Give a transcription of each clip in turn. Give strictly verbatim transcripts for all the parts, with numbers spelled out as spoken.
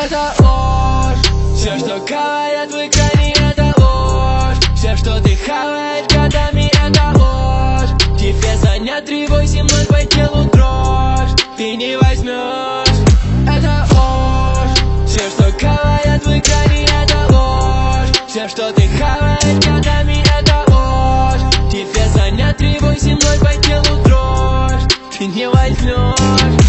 это ложь. Все, что говорят в экране, это ложь. Все, что ты хаваешь годами, это ложь. Тебе занять три восемь ноль по телу дрожь. Ты не возьмешь, это ложь. Все, что говорят в экране, это ложь. Все, что ты хаваешь годами, это ложь. Тебе занять три восемь ноль по телу дрожь. Ты не возьмешь.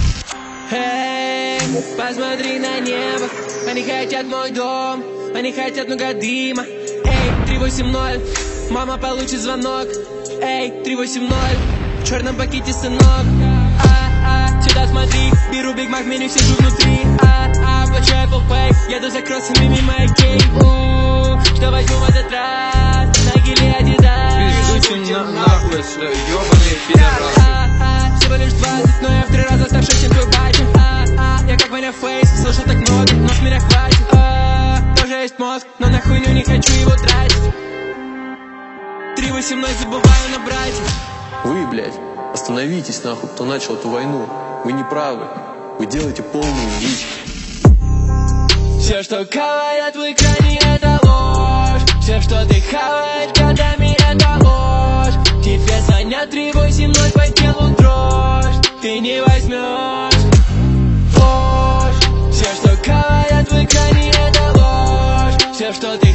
Эй, посмотри на небо. Они хотят мой дом, они хотят много дыма. Эй, три восемь ноль, мама получит звонок. Эй, три восемь ноль, в черном пакете сынок. А-а, сюда смотри, беру Биг Мак, в меню сижу внутри. А-а, плачу Apple Pay, еду за кроссами мимо Икей. У-у-у, что возьму в этот раз? Nike или Adidas? Пиздуйте на нахуй, ёбаный пидорас. А-а, всего лишь двадцать, но я в три раза старше, чем твой батя. А-а, я как Ваня Фейс, слышал так много, но с меня хватит. А-а, тоже есть мозг, но на хуйню не хочу его тратить. три восемь ноль забываю набрать. Вы, блядь, остановитесь нахуй, кто начал эту войну. Вы не правы, вы делаете полную дичь. Все, что говорят в экране, это ложь. Все, что ты хаваешь годами, это ложь. Тебе занять три восемь ноль по телу дрожь. Ты не возьмешь, ложь. Все, что говорят в экране, это ложь. Все, что ты